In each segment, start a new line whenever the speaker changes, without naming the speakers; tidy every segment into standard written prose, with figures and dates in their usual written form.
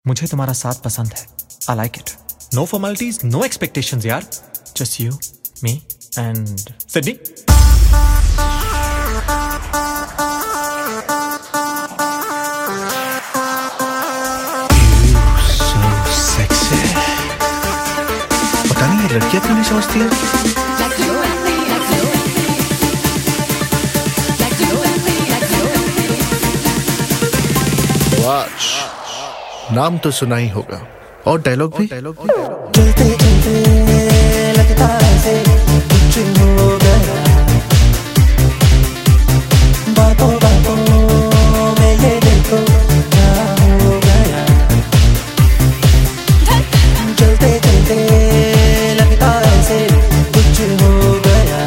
मुझे तुम्हारा साथ पसंद है. I like it. No formalities, no expectations यार. Just you, me and Sydney.
So sexy. पता नहीं ये लड़कियां क्यों नहीं समझती है. वाच नाम तो सुना ही होगा और डायलॉग भी.
चलते चलते लगता ऐसे कुछ हो गया. बातों बातों में ये देखो क्या हो गया. चलते चलते लगता ऐसे कुछ हो गया.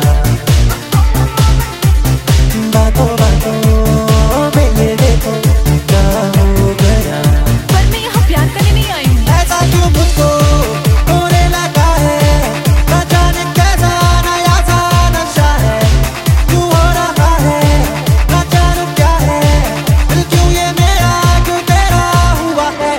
बातों बातों में ये देखो क्या हो गया.
पर मैं यहाँ प्यार करने नहीं आई हूँ.
ऐसा क्यों मुझको होने लगा है. न जाने कैसा नया सा नशा है. क्यों हो रहा है न जानू क्या है. दिल क्यों ये मेरा क्यों तेरा हुआ है.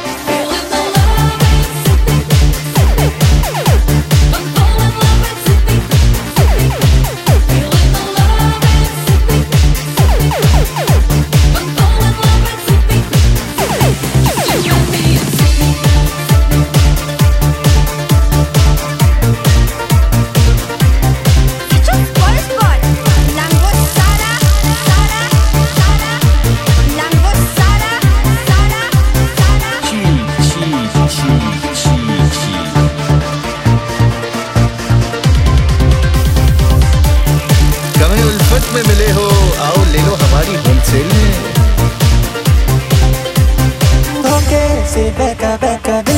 कभी उल्फत में मिले हो आओ ले लो हमारी होलसेल में.
धोखे से बहका बहका दिल